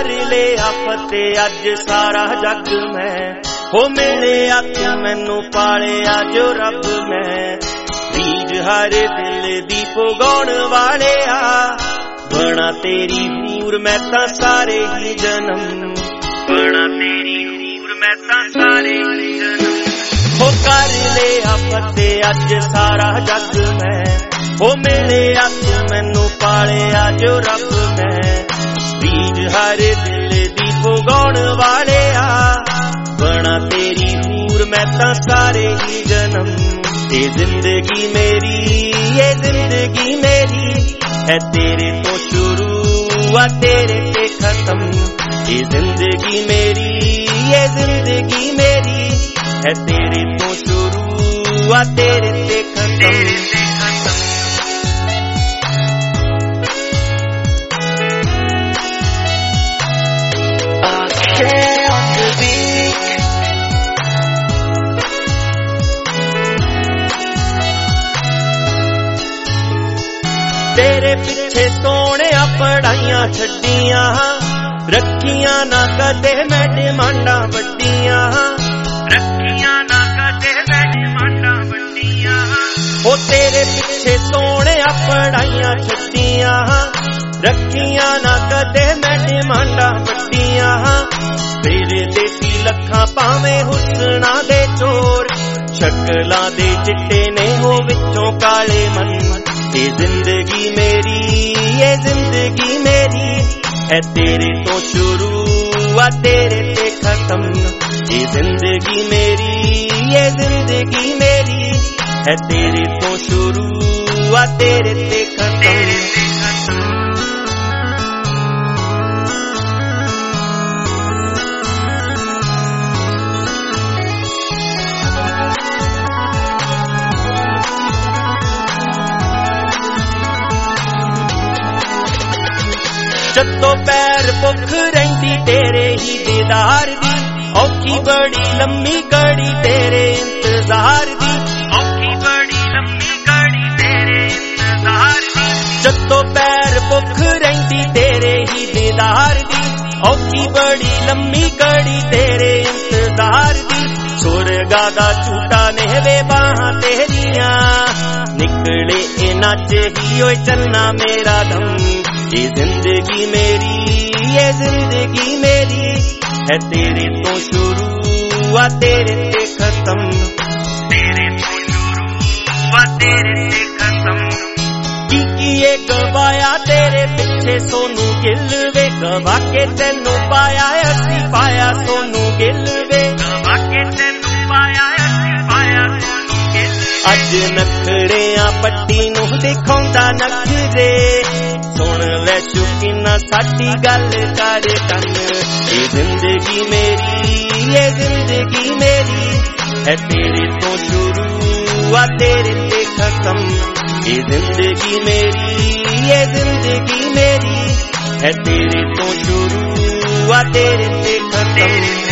कर लिया फतेह अज सारा जग मैं, हो मेरे हथ मैनू पालिया जो रब मैं। रीझ हर दिल दी पुगाउण वाले आ, बना तेरी हूर मैं तां सारे ही जन्म, बना तेरी हूर मैं तां सारे ही जन्म। हो कर लिया फतेह अज सारा जग मैं, हो मेरे हथ मैनू पालिया जो रब मैं। रीझ हर दिल दी पुगाउण वाले आ, बना तेरी हूर मैं तां सारे ही जन्म। ये जिंदगी मेरी, ये जिंदगी मेरी है तेरे तो शुरू आ तेरे ते खत्म। ये जिंदगी मेरी, ये जिंदगी मेरी है तेरे तो शुरू आ तेरे ते खत्म। तेरे पिछे सोहणिया पढ़ाइयां छड्डियां, रखियां ना कदे मैं डिमांडां वड्डियां, रखियां ना कदे मैं डिमांडां वड्डियां। हो तेरे पिछे सोहणिया पढ़ाइयां छड्डियां, रखियां ना कदे मैं डिमांडां वड्डियां। तेरे देसी लखां भावें हुस्ना दे चोर, शक्लां दे चिट्टे ने हो विचों काले मन। ये जिंदगी मेरी, ये जिंदगी मेरी है तेरे तो शुरू आ तेरे ते खत्म। ये जिंदगी मेरी, ये जिंदगी मेरी है तेरे तो शुरू आ तेरे ते खत्म। जदों पैर भुख रहिंदी तेरे ही दीदार दी, औखी बड़ी लम्मी घड़ी तेरे इंतजार दी, औखी बड़ी लम्मी घड़ी तेरे इंतजार दी। जदों पैर भुख रहिंदी तेरे ही दीदार दी, औखी बड़ी लम्मी घड़ी तेरे इंतजार दी। सुरगा दा झूठा ने वे बाहां तेरियां, निकले इना च ही ओए चलना मेरा दम। ये जिंदगी मेरी, ये जिंदगी मेरी है तेरे तो शुरू आ तेरे ते खत्म। तेरे तो शुरू आ तेरे ते खत्म। की गवाया तेरे पिछे सोनू गिल वे, गवा के तेनू पाया असी पाया सोनू गिल वे, गवा के तेनू पाया असी पाया सोनू गिल। अज नखड़ियां पट्टी नू दिखाउंदा नखरे, सुन लै शौकीना साडी गल कर कन। ये जिंदगी मेरी, ये जिंदगी मेरी है तेरे तो शुरू आ तेरे ते खत्म। ये जिंदगी मेरी, ये जिंदगी मेरी है तेरे तो शुरू आ तेरे ते खत्म।